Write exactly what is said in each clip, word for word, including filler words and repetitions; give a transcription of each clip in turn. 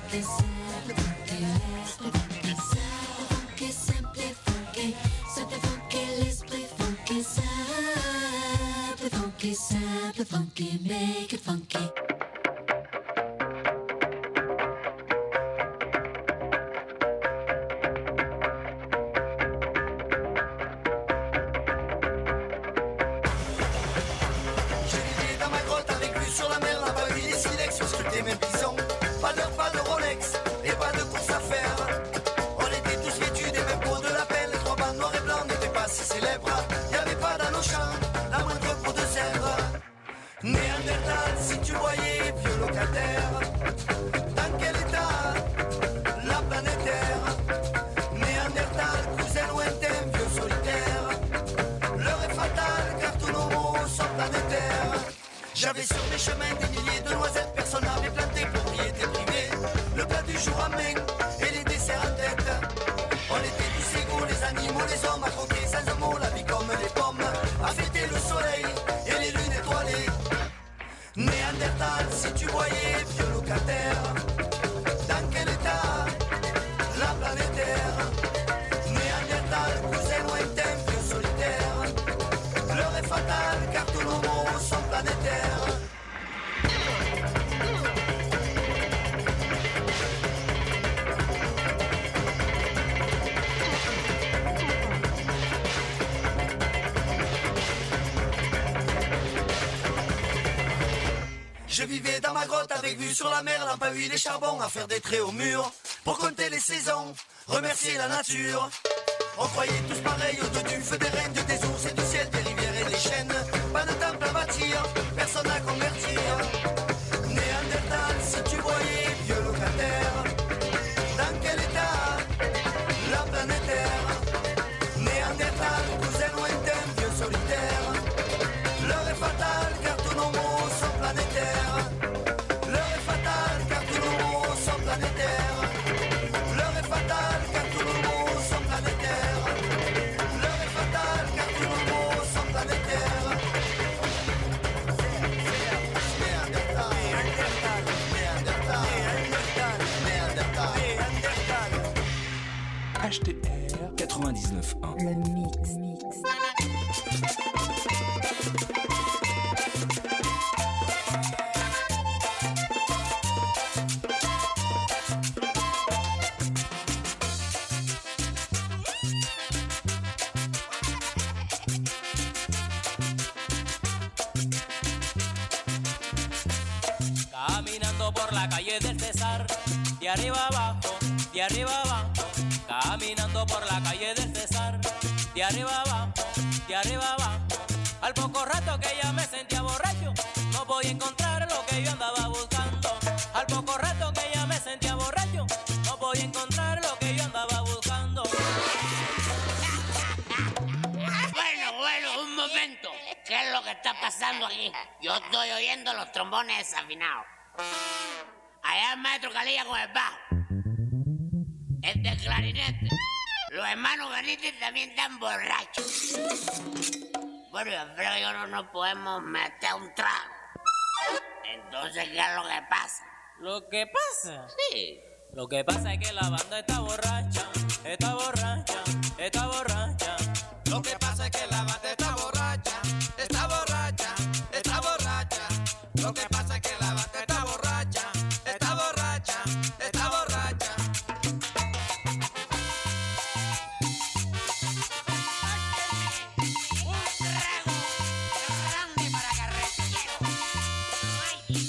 funky, simple funky, l'esprit funky, simple funky, simple funky, l'esprit funky, simple funky, simple funky, make it funky. Néandertal, si tu voyais vieux locataire, dans quel état la planète Terre? Néandertal, cousin lointain, vieux solitaire, l'heure est fatale car tous nos mots sont planétaires. J'avais sur mes chemins des milliers de noisettes, personne n'avait planté, propriété privée, le plat du jour à main et les desserts en tête. On était tous égaux, les animaux, les hommes, à croquer sans un mot, la vie comme les pommes, à fêter le soleil et les lunes étoilées. Néandertal, si tu voyais vieux locataire, dans quel état la planète Terre? Néandertal, cousin lointain, vieux solitaire, l'heure est fatale car tous nos mots sont planétaires. Je vivais dans ma grotte avec vue sur la mer, lampe à huile et charbon, à faire des traits au mur, pour compter les saisons, remercier la nature. On croyait tous pareils au-dessus du feu des reines, des ours et du ciel, des rivières et des chênes. Pas de temple à bâtir, personne à convertir. Néandertal, si tu voyais vieux locataire, dans quel état la planète Terre? Néandertal, cousin lointain, vieux solitaire, l'heure est fatale car tous nos mots sont planétaires. L'heure est fatale car tous nos mots sont planétaires. L'heure est fatale car tous nos mots sont planétaires. L'heure est fatale car tous nos mots sont planétaires. Néandertal, Néandertal, Néandertal, Néandertal, Néandertal, Néandertal. H T R quatre-vingt-dix-neuf point un. Le mix, mix. Caminando por la calle del César, de arriba abajo, de arriba abajo. Caminando por la calle del César, de arriba abajo, de arriba abajo. Al poco rato que ya me sentía borracho, no voy a encontrar lo que yo andaba buscando. Al poco rato que ya me sentía borracho, no voy a encontrar lo que yo andaba buscando. Bueno, bueno, un momento. ¿Qué es lo que está pasando aquí? Yo estoy oyendo los trombones desafinados. Allá el maestro Calilla con el bajo. El de clarinete. Los hermanos Benítez también están borrachos. Bueno, yo creo que no nos podemos meter un trago. Entonces, ¿qué es lo que pasa? ¿Lo que pasa? Sí. Lo que pasa es que la banda está borracha, está borracha, está borracha. Lo que pasa es que la banda está borracha, está borracha, está borracha. Lo que pasa es que la banda está borracha, está borracha, está borracha. Un trago grande para carretero. Ay.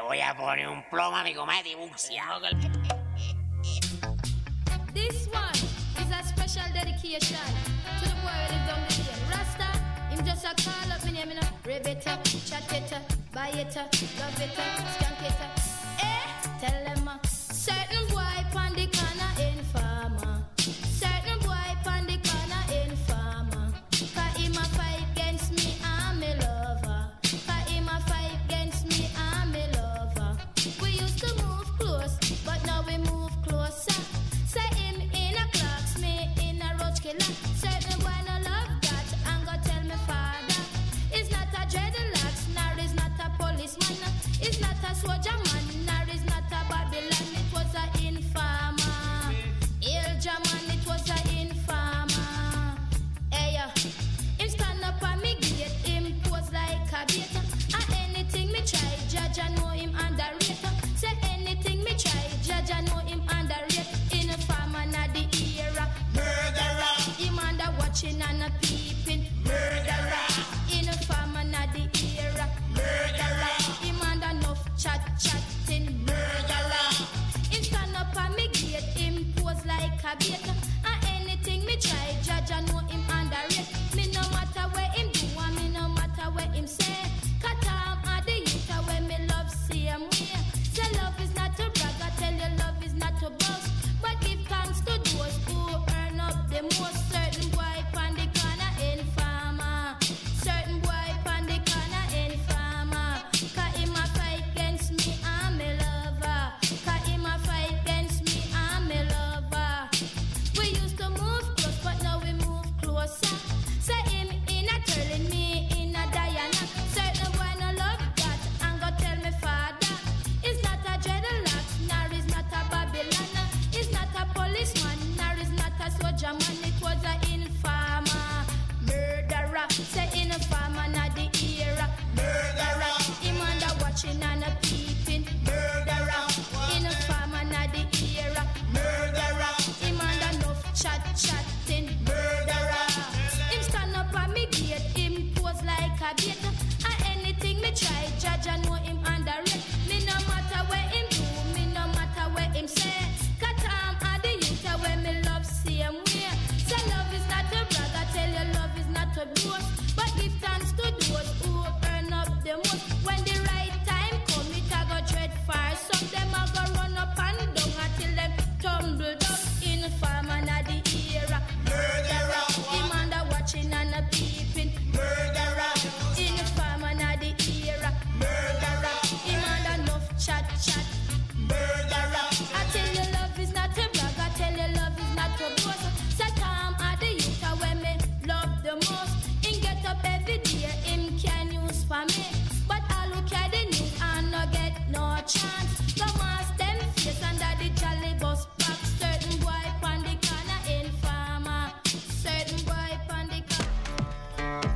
voy a poner un plomo a mi cometa y buceado. This one is a special dedication to the boy who live down the lane. Rasta, him just a call up me name, you know. Rib it up, chat it up, buy it up, love it up, skank it up. Eh, tell them a certain boy pon the corner informer. Certain boy pon the corner informer. Cause him a fight against me and me lover. Cause him a fight against me and me lover. We used to move close, but now we move closer. Say him in a clocks, me in a roach killer. Certain boy no love that, and go tell me father. It's not a dreadlocks, nor is not a policeman. It's not a soldier man, nor is not a Babylon. It was a informer. Ilja man, it was a informer. Hey, uh, him stand up on me gate, him pose like a beta. And anything me try, judge I know him underrated. Say anything me try, judge I know him underrated. In a farmer na the era, murderer. Him under watching and a peeping, murderer. In a farmer na the era, murderer. Him under enough chat chatting, murderer. Him stand up on me gate, him pose like a beta. And anything me try, judge I know him underrated. Me no matter where him do, and me no matter where him say. Katam and the youth are where me love same way. Say love is not to brag, I tell you love is not to boast. But give thanks to those who earn up the most. Certain boy pon the corner informer. Certain boy pon the corner informer. Cause him a fight against me and me lover. Cause him a fight against me and me lover. We used to move close, but now we move closer. Say him in a turning, me in a Diana. Certain boy no love that, and go tell me father. It's not a dreadlocks, nor is not a Babylon. It's not a policeman, nor is not a soldier man. It was a informer, murderer. Say informer na the era, murderer. Him under watching and a peeping, murderer. Informer na the era, murderer. Him under enough chat chatting, murderer. Him stand up on me gate, him pose like a beta. And anything me try, judge I know him underrated. Me no matter where him do, me no matter where him say. Katam and the youth are where me love same way. Say love is not a brag, I tell you love is not a boast. But give thanks to those who earn up the most. When the right time come, it a go dread far. Some them a go run up and down until them tumble down. In farm and a the era, murderer. Him under watching and a peeping, murderer. In farm and a the era, murderer. Him under enough chat chat, murderer. I tell you love is not a brag, I tell you love is not a boast. Satam and the youth are where me love the most. Him get up every day, him can use for me. But I look at the news and no get no chance. Come ask them face under the jolly bus park. Certain boy pon the corner informer. Certain boy pon the corner.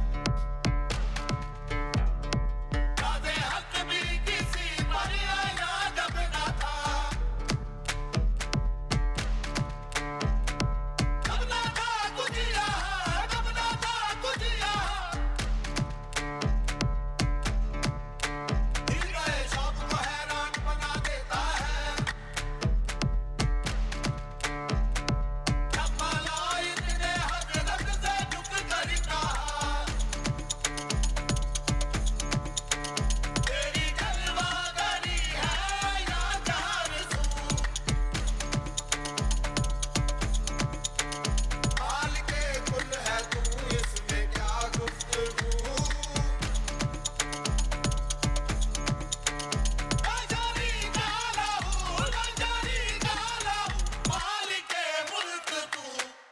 कादे हक भी किसी पर आया दबना था दबना था तुझिया दबना था तुझिया दिल गए शौक को हैरान बना देता है जब माला इतने हजरत से झुक कर कहा तेरी जलवागरी है या जहान सू हाल के कुल है तू इसमें क्या गुफ्तगू नजारी गाला हूँ नजारी गाला हूँ माल के मुल्क तू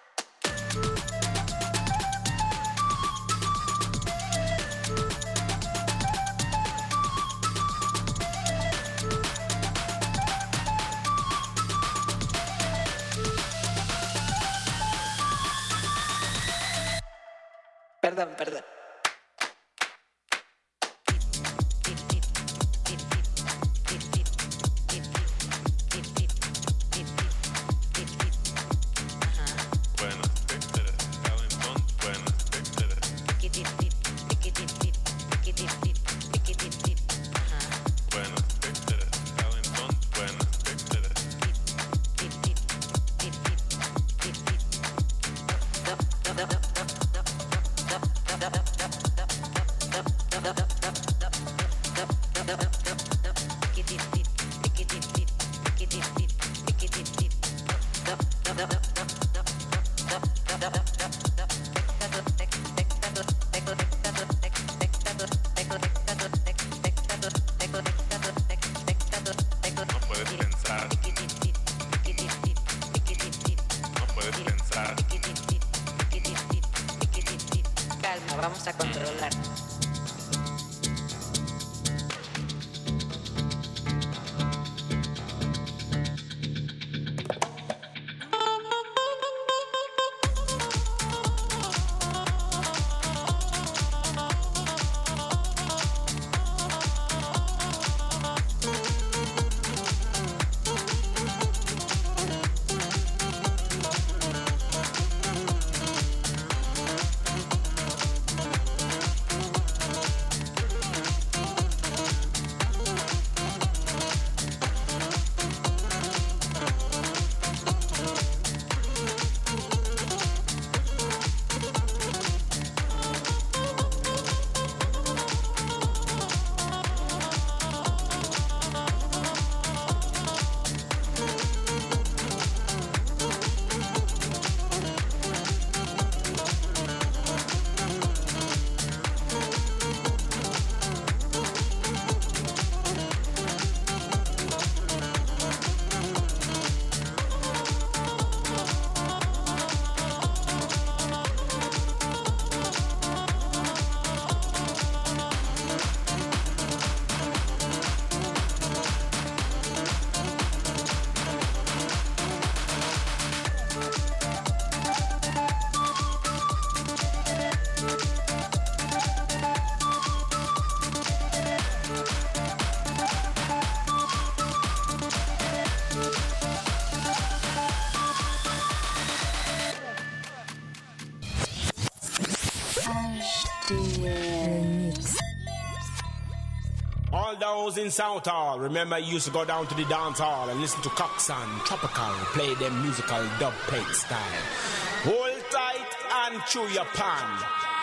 Perdón, perdón. Buenas, Víctor, Calentón, buenas, Víctor. Buenas, Víctor. a controlar. All those in South Hall, remember you used to go down to the dance hall and listen to Coxsone, Tropical, play them musical dub plate style. Hold tight and chew your pan.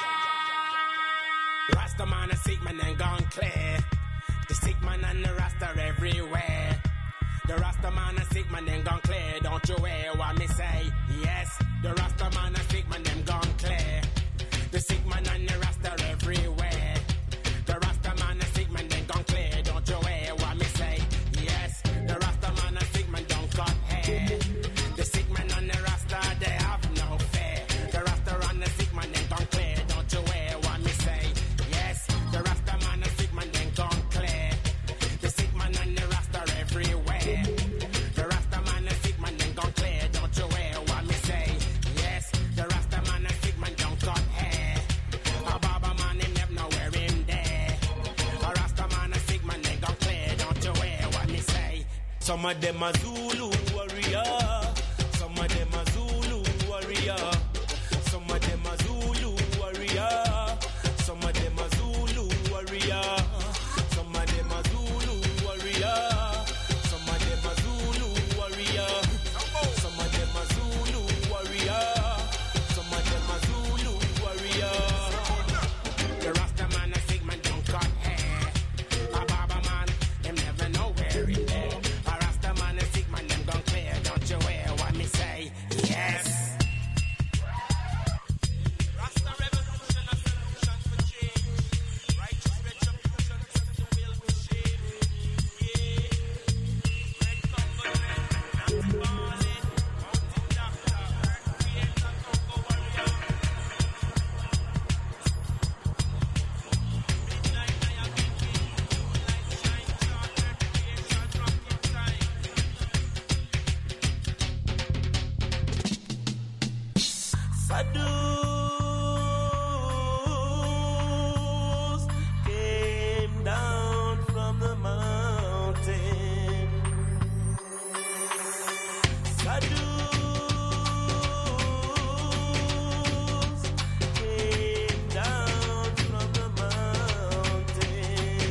Rasta man, a sick man and gone clear. The sick man and the Rasta everywhere. The Rasta man, a sick man and gone clear. Don't you hear what me say? Yes, the Rasta man, a sick man and gone clear. The sick man and the Rasta everywhere. The Rasta man, a sick man and gone clear. Don't you hear what me say? Yes, the Rasta man, a sick man don't cut hair. The sick man and the Rasta, they have no fear. The Rasta and the sick man and gone clear. Don't you hear what me say? Yes, the Rasta man, a sick man and gone clear. The sick man and the Rasta everywhere. The Rasta man, a sick man and gone clear. Don't you hear what me say? Yes, the Rasta man, a sick man don't cut hair. A Baba man, him never know where him there. A Rasta man, a sick man, they gone clear. Don't you hear what me say? Some of them a Zulu warrior. Some of them a Zulu warrior. Some of them a Zulu warrior. Some of them a Zulu warrior. Some of them a Zulu warrior. Some of them a Zulu warrior. Some of them a Zulu warrior. Some of them a Zulu warrior. The Rasta man, a sick man, don't cut hair. A Baba man, him never know where he there. A Rasta man, a sick man, them gone clear. Don't you hear what me say? Yes. Rasta revolution, a solution for change. Righteous retribution, set the will with shame. Yeah. Red Cumberland, Nancy Barley, Mountain Doctor, Creator, Congo Warrior. Midnight Niagara King, moonlight shine, chartered creation, rocket time. Sadus came down from the mountain. Sadus came down from the mountain.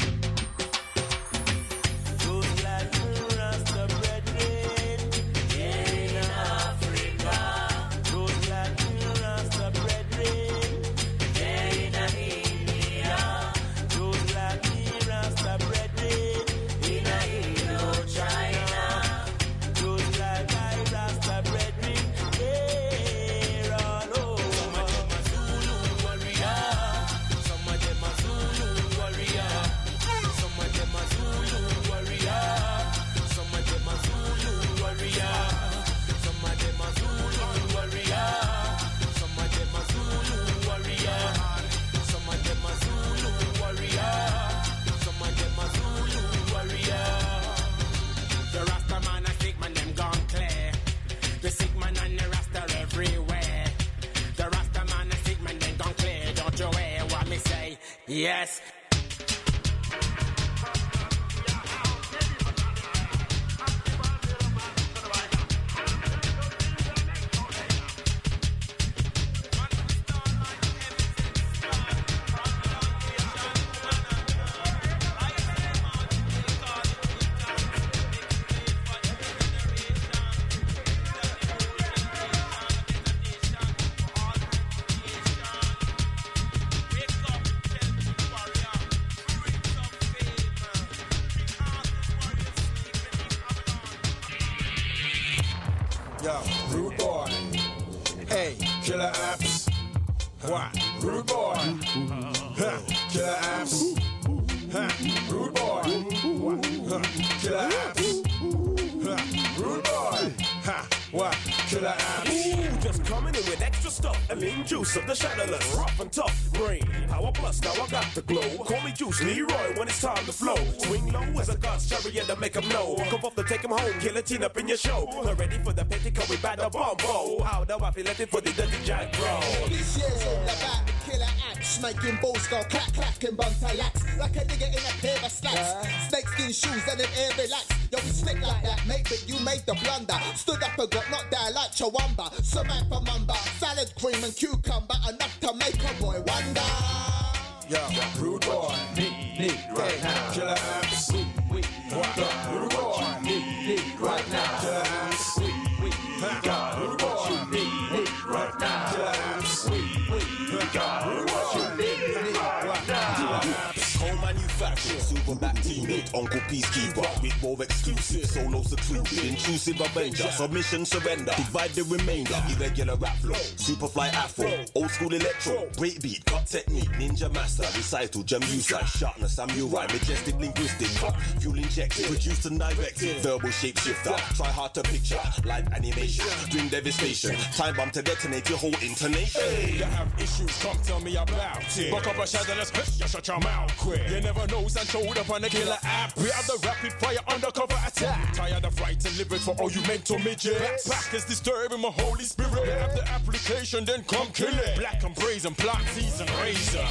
Those black Rasta brethren in Africa. Those black Rasta Yes. Yo, rude boy. Hey, killer apps. What? Rude boy. Huh. Killer apps. Huh. Rude boy. What? Huh. Killer apps. Huh. Rude boy. Ha. What? Killer apps. Ooh, just coming in with extra stuff. A lean juice of the shadowless. Rough and tough. Brain. Power plus. Now I got the glow. Call me Juice Leroy when it's time to flow. Swing low as a God's chariot to make 'em know. Come off to take 'em home. Kill a teen up in your show. Not ready for the petticoat. We bad the bombo. How do I feel it for the dirty jack bro? This year's all about the killer apps. Making balls go clack clack and bump lax. Like a nigga in a pair of slacks. Uh. Snakeskin shoes and an air relax. Yo, we slick like that, mate, but you made the blunder. Stood up and got knocked down like Chawamba. Samantha Mamba, salad cream and cucumber. Enough to make a boy wonder. Yo, rude boy. Need, need right now. Killer apps. We, we, what? Rude boy. Need, need right now. Killer apps. We, we, got rude boy. what you need, need right now. Killer apps. We, we, got what you need, need right now. Home manufactured, super back teammate, Uncle Peacekeeper, with more exclusive, solo secluded, intrusive avenger, submission surrender, divide the remainder, irregular rap flow, superfly afro, old school electro, breakbeat, cut technique, ninja master, recital, jam usage, sharpness, samurai, majestic linguistic, fuel injected, produced and directed, verbal shapeshifter, try hard to picture, live animation, bring devastation, time bomb to detonate your whole intonation. Hey, you have issues, come tell me about it. Buck up a shadowless, you shut your mouth quick. You never know, and showed up on the killer app. We have the rapid fire undercover attack. Tired of writing lyrics for all you mental midgets. Back is disturbing my holy spirit. We have the application, then come kill it. Black and brazen, plot, season, razor.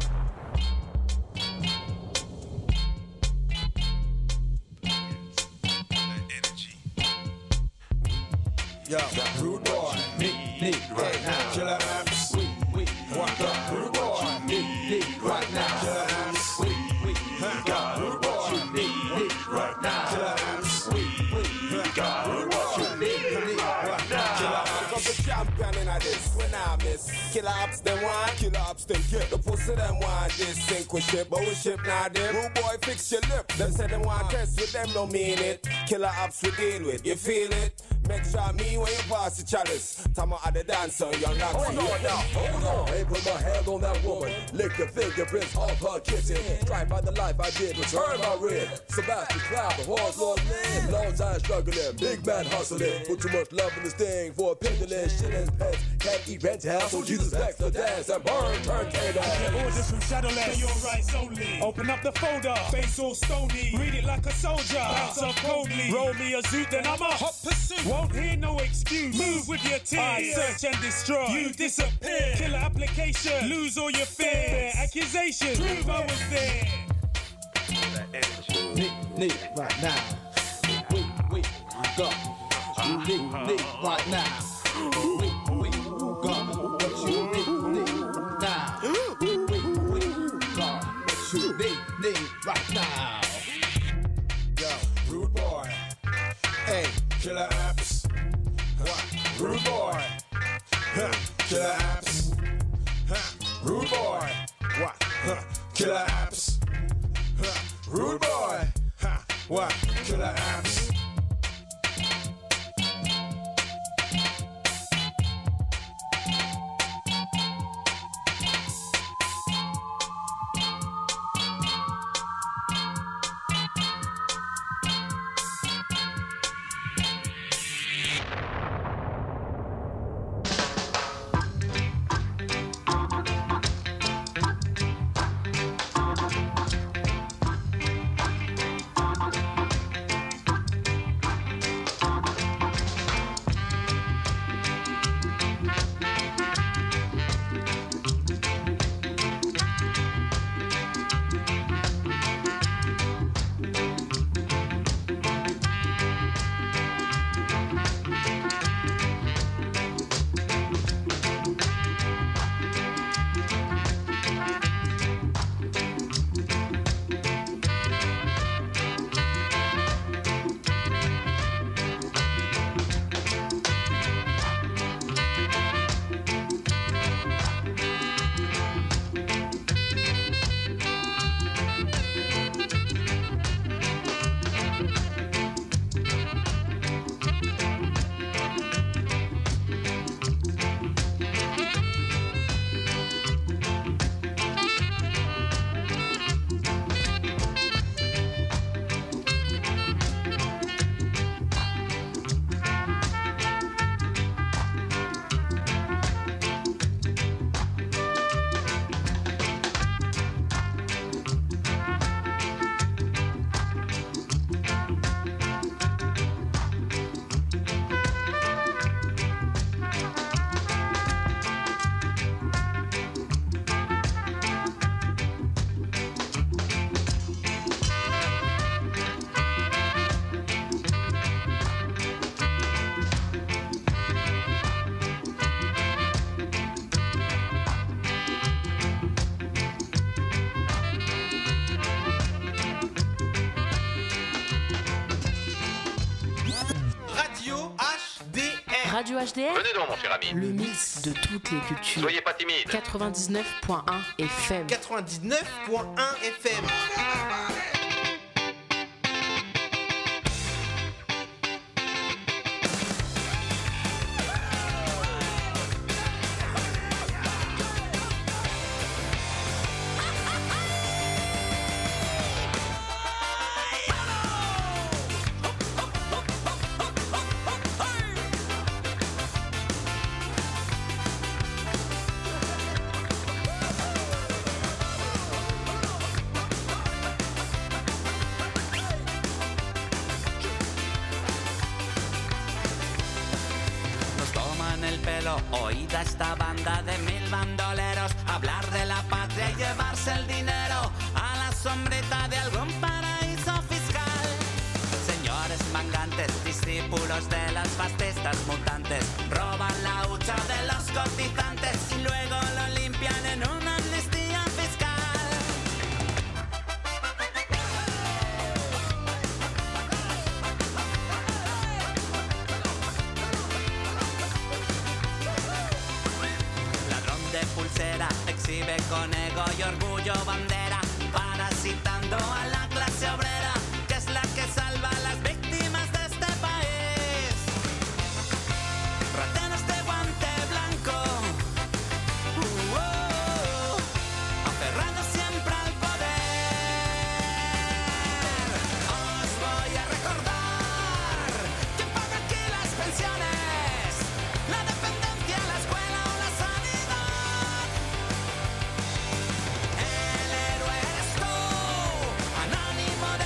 Yo, rude boy. Need, need right now. Killer apps. We, we, what? Rude boy. Need, need right now. Killer apps. We, we, got what you need, need right now. Killer apps. We, we, got what you need, need right now. Cause the champion in this, when I miss. Killer ops then wine, killer ops then get. The pussy them wine, this sink with ship, but we ship now them. Rude boy, fix your lip. Them say them want test with them, don't mean it. Killer ops we deal with, you feel it? Make sure me when you pass the chalice. Time out of the dancer, young Roxy. Hold on now, hold on. Ain't put my hand on that woman. Lick the fingerprints off her kitchen. Strive by the life I did, return my red. Sebastian Cloud, the horse lord man. Long time struggling, big man hustling. Put too much love in this thing for a pendulum. Shit and pets, can't eat rent house. So Jesus backs the dance and burn, turn K down. Orders from Shadowless, your rights only. Open up the folder, face all stony. Read it like a soldier, bounce up coldly. Roll me a zoot, then I'm a hot pursuit. Won't hear no excuse, move with your tears. I search and destroy, you disappear. Killer application, lose all your fears. Accusations, prove I was there. Need, need right now. We, we, got you need, need right now. We, we, got what you need, need now. We, we, got what you need, need right now. Yo, rude boy. Hey, killer apps. What? Rude boy. Huh. Killer apps. Huh. Rude boy. What? Huh. Killer apps. Huh. Rude boy. Huh. What? Killer apps. Radio H D R. Venez donc, mon cher ami. Le mix de toutes les cultures. Soyez pas timide. quatre-vingt-dix-neuf point un F M. quatre-vingt-dix-neuf point un F M. Oída esta banda de mil bandoleros, hablar de la patria y llevarse el dinero a la sombrita de algún paraíso fiscal. Señores mangantes, discípulos de las fascistas mutantes, roban la hucha de los cotizantes y luego lo limpian en una amnistía fiscal. Pulsera, exhibe con ego y orgullo bandera, parasitando a la clase obrera, que es la que salva a las víctimas de este país. Rateros de guante blanco, uh, uh, aferrados siempre al poder. Os voy a recordar quién paga aquí las pensiones, la dependencia, la escuela o la sanidad. El héroe eres tú, anónimo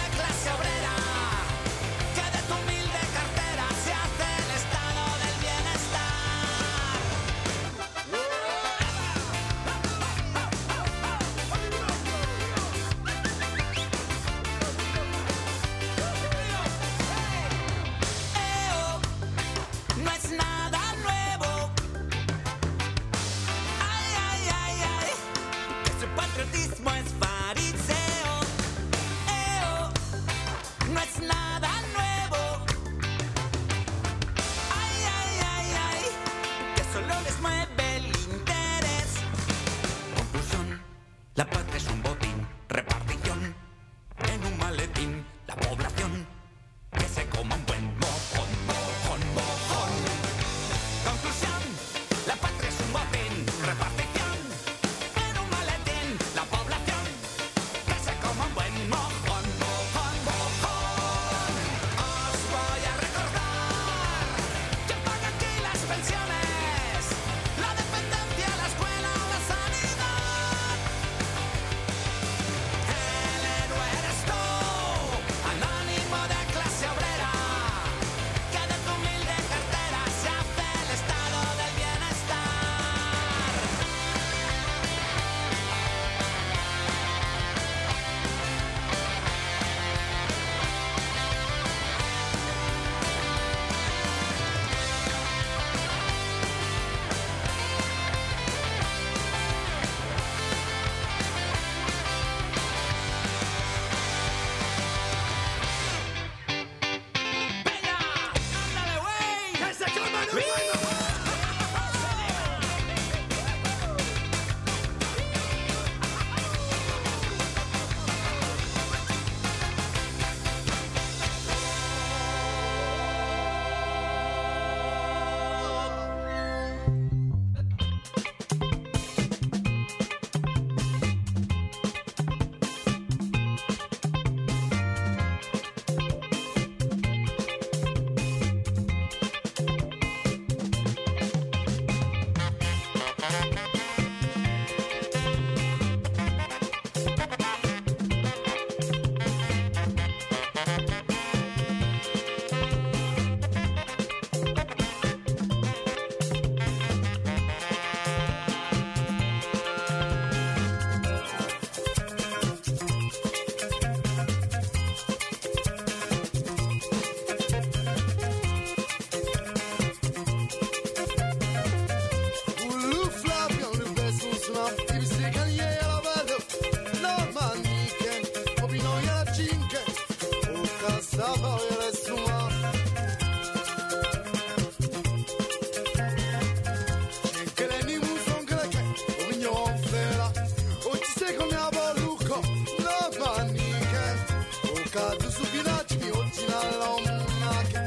Okadu Subinachi, mi original almanac.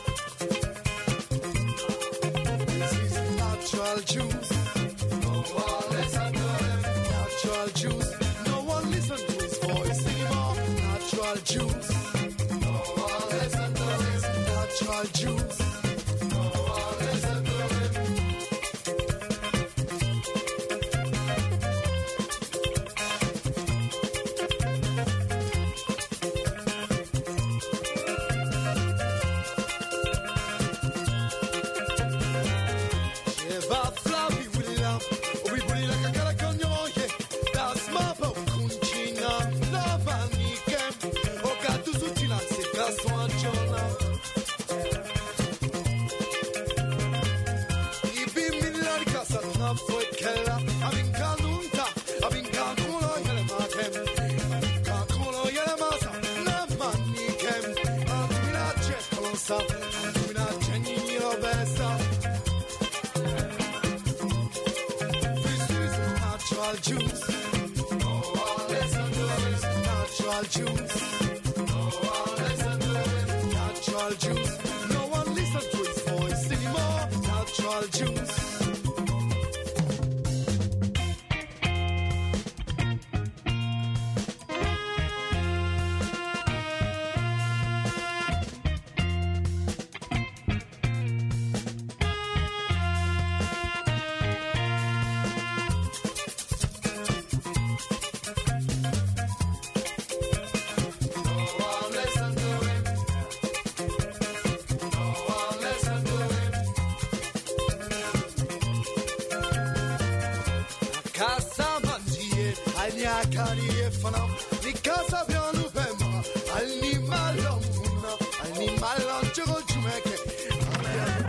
This is natural juice. No one listen to him. Natural juice. No one listen to his voice anymore. Natural juice. No one listen to his natural juice. No one listen to him. Juice. No one listen to it. Natural juice. No one listen to it. Natural juice. No one listen to his voice anymore. Natural juice. Casa mangie, agna cari